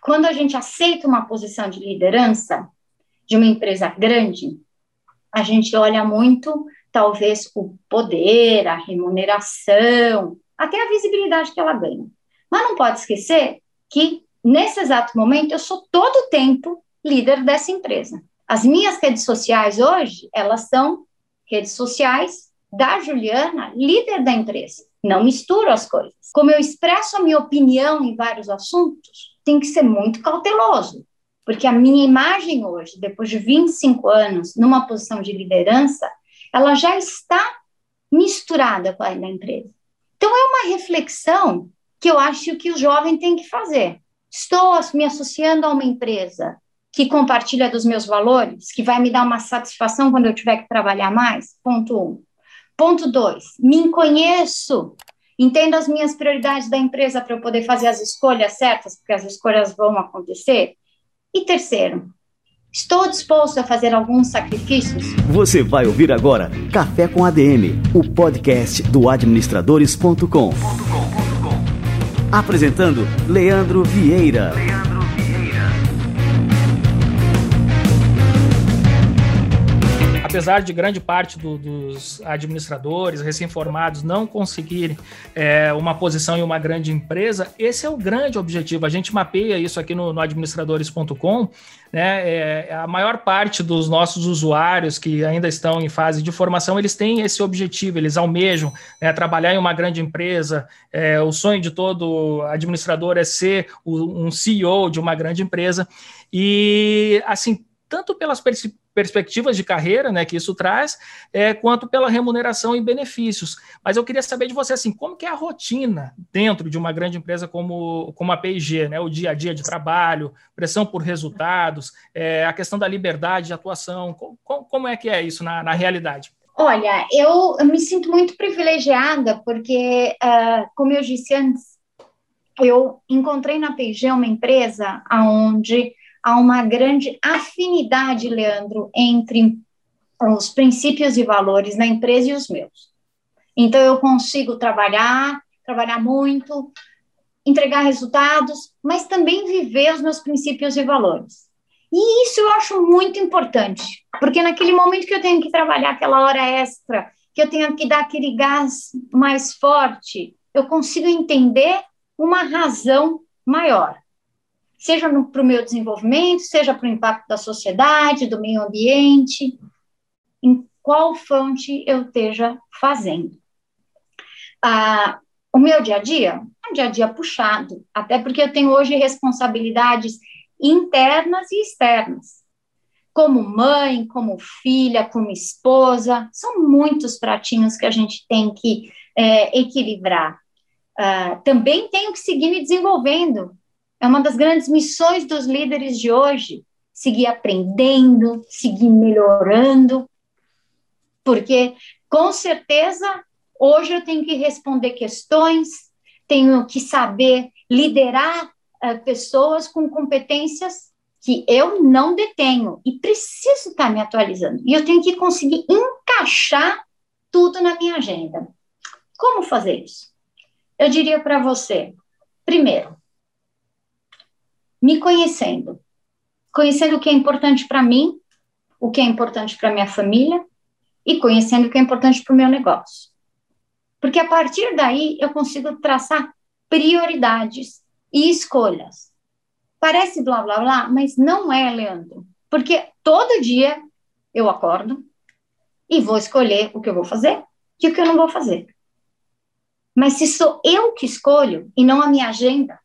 quando a gente aceita uma posição de liderança de uma empresa grande, a gente olha muito, talvez, o poder, a remuneração, até a visibilidade que ela ganha. Mas não pode esquecer que, nesse exato momento, eu sou todo o tempo líder dessa empresa. As minhas redes sociais hoje, elas são redes sociais da Juliana, líder da empresa. Não misturo as coisas. Como eu expresso a minha opinião em vários assuntos, tem que ser muito cauteloso, porque a minha imagem hoje, depois de 25 anos, numa posição de liderança, ela já está misturada com a da empresa. Então, é uma reflexão que eu acho que o jovem tem que fazer. Estou me associando a uma empresa que compartilha dos meus valores, que vai me dar uma satisfação quando eu tiver que trabalhar mais? Ponto 1. Ponto 2, me conheço, entendo as minhas prioridades da empresa para eu poder fazer as escolhas certas, porque as escolhas vão acontecer. E terceiro, estou disposto a fazer alguns sacrifícios? Você vai ouvir agora Café com ADM, o podcast do administradores.com. Apresentando Leandro Vieira. Apesar de grande parte dos administradores recém-formados não conseguirem uma posição em uma grande empresa, esse é o grande objetivo. A gente mapeia isso aqui no administradores.com, né? A maior parte dos nossos usuários que ainda estão em fase de formação, eles têm esse objetivo, eles almejam, né, trabalhar em uma grande empresa. O sonho de todo administrador é ser um CEO de uma grande empresa. E, assim, tanto pelas perspectivas de carreira, né, que isso traz, quanto pela remuneração e benefícios. Mas eu queria saber de você, assim, como que é a rotina dentro de uma grande empresa como a P&G, né, o dia a dia de trabalho, pressão por resultados, a questão da liberdade de atuação, como é que é isso na realidade? Olha, eu me sinto muito privilegiada, porque, como eu disse antes, eu encontrei na P&G uma empresa onde há uma grande afinidade, Leandro, entre os princípios e valores da empresa e os meus. Então, eu consigo trabalhar muito, entregar resultados, mas também viver os meus princípios e valores. E isso eu acho muito importante, porque naquele momento que eu tenho que trabalhar aquela hora extra, que eu tenho que dar aquele gás mais forte, eu consigo entender uma razão maior. Seja para o meu desenvolvimento, seja para o impacto da sociedade, do meio ambiente, em qual fonte eu esteja fazendo. O meu dia a dia é um dia a dia puxado, até porque eu tenho hoje responsabilidades internas e externas. Como mãe, como filha, como esposa, são muitos pratinhos que a gente tem que equilibrar. Também tenho que seguir me desenvolvendo. É uma das grandes missões dos líderes de hoje, seguir aprendendo, seguir melhorando, porque, com certeza, hoje eu tenho que responder questões, tenho que saber liderar pessoas com competências que eu não detenho e preciso estar me atualizando. E eu tenho que conseguir encaixar tudo na minha agenda. Como fazer isso? Eu diria para você, primeiro, me conhecendo o que é importante para mim, o que é importante para minha família e conhecendo o que é importante para o meu negócio. Porque a partir daí eu consigo traçar prioridades e escolhas. Parece blá, blá, blá, mas não é, Leandro. Porque todo dia eu acordo e vou escolher o que eu vou fazer e o que eu não vou fazer. Mas se sou eu que escolho e não a minha agenda,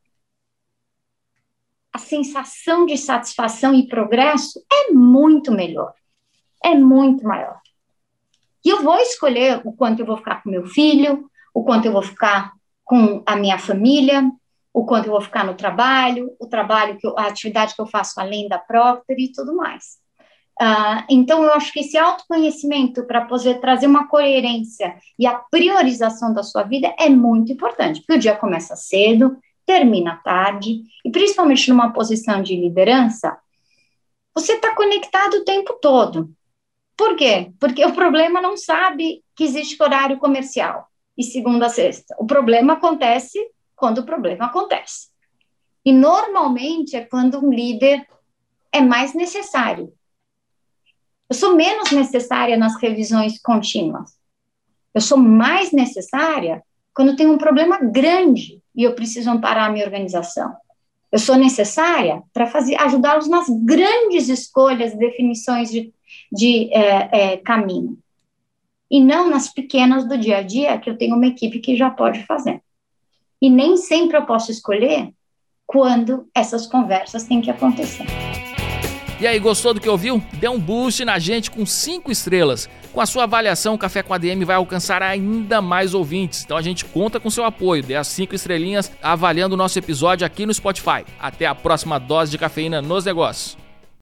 a sensação de satisfação e progresso é muito melhor, é muito maior. E eu vou escolher o quanto eu vou ficar com meu filho, o quanto eu vou ficar com a minha família, o quanto eu vou ficar no trabalho, a atividade que eu faço além da Procter e tudo mais. Então, eu acho que esse autoconhecimento para poder trazer uma coerência e a priorização da sua vida é muito importante, porque o dia começa cedo, termina tarde, e principalmente numa posição de liderança, você está conectado o tempo todo. Por quê? Porque o problema não sabe que existe horário comercial, e segunda a sexta. O problema acontece quando o problema acontece. E normalmente é quando um líder é mais necessário. Eu sou menos necessária nas revisões contínuas. Eu sou mais necessária quando tem um problema grande e eu preciso amparar a minha organização. Eu sou necessária para ajudá-los nas grandes escolhas, definições de caminho. E não nas pequenas do dia a dia, que eu tenho uma equipe que já pode fazer. E nem sempre eu posso escolher quando essas conversas têm que acontecer. E aí, gostou do que ouviu? Dê um boost na gente com 5 estrelas. Com a sua avaliação, o Café com ADM vai alcançar ainda mais ouvintes. Então a gente conta com seu apoio. Dê as 5 estrelinhas avaliando o nosso episódio aqui no Spotify. Até a próxima dose de cafeína nos negócios.